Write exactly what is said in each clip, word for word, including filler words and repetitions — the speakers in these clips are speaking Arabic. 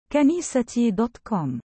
كنيستي دوت كوم.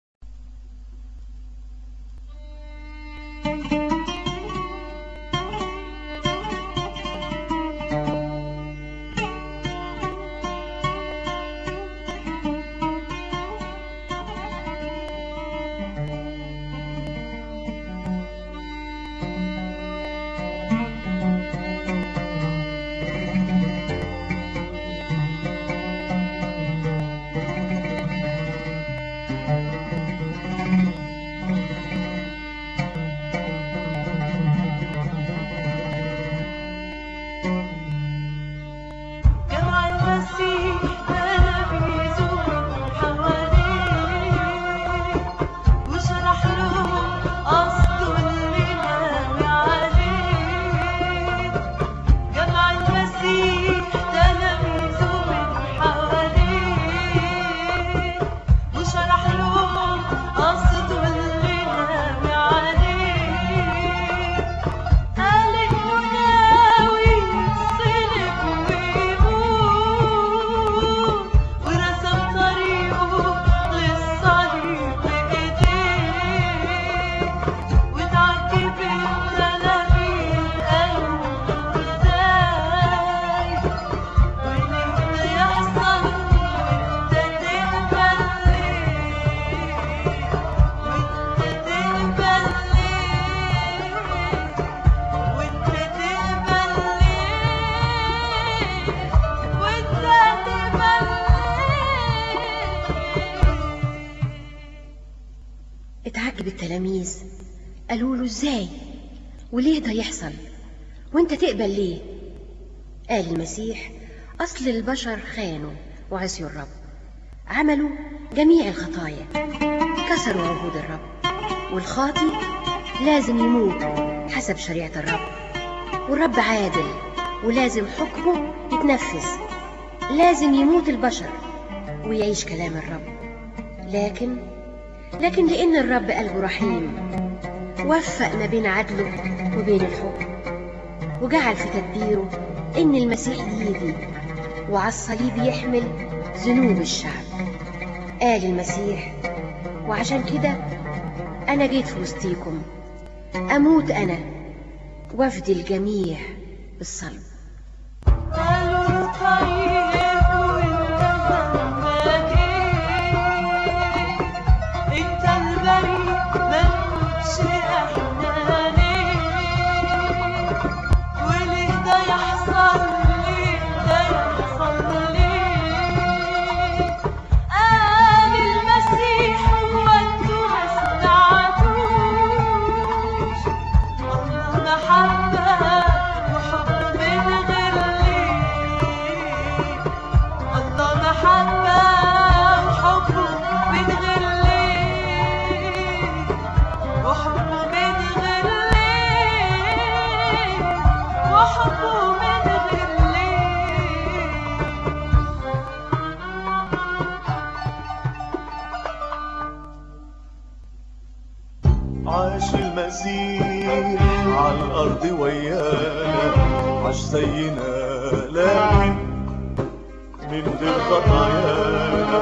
اتعجب التلاميذ، قالوا له ازاي وليه ده يحصل وانت تقبل ليه؟ قال المسيح: اصل البشر خانوا وعصيوا الرب، عملوا جميع الخطايا، كسروا عهود الرب، والخاطي لازم يموت حسب شريعة الرب، والرب عادل ولازم حكمه يتنفذ، لازم يموت البشر ويعيش كلام الرب. لكن لكن لأن الرب قلبه رحيم وفق ما بين عدله وبين الحكم، وجعل في تدبيره إن المسيح يجي وعلى الصليب يحمل ذنوب الشعب. قال المسيح: وعشان كده أنا جيت في وسطيكم أموت أنا وافدي الجميع بالصلب. عاش المسيح على الأرض ويانا، عاش زينا لكن من غير خطايانا.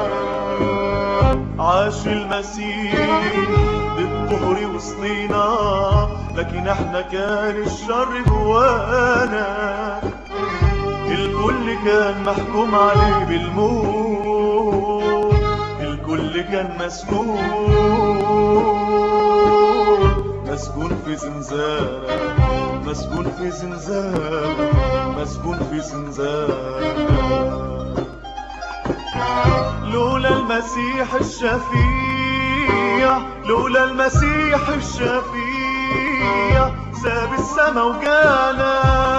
عاش المسيح بالطهر وسطينا، لكن احنا كان الشر جوانا. الكل كان محكوم عليه بالموت، الكل كان مسكون مسكون في زنزانة، مسكون في زنزانة، مسكون في زنزانة. لولا المسيح الشفيع، لولا المسيح الشفيع ساب السما وجانا،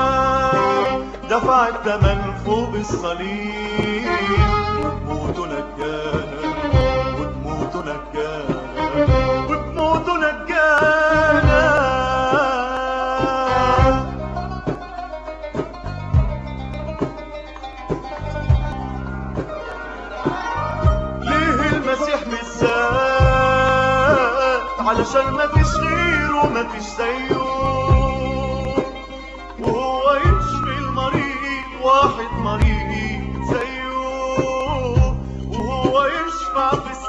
دفع الثمن فوق الصليب، وبموته نجانا، وبموته نجانا، وبموته نجانا. ليه المسيح بالذات؟ علشان ما فيش غيره، ما فيش زيه، وهو يشفي المريض، واحد مريض زيه، وهو يشفع في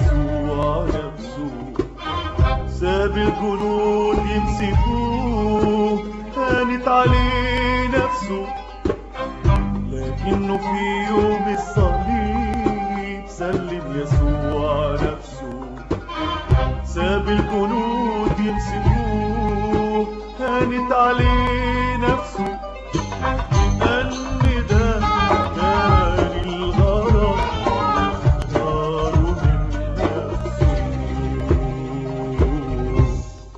يسوع نفسه، ساب الجنود يمسكوه، هانت عليه نفسه، لكنه في يوم الصليب سلم يسوع نفسه، ساب الجنود يمسكوه، هانت عليه نفسه، قال لي ده كان الغرض اختاره من نفسه.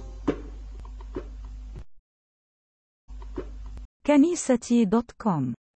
كنيستي دوت كوم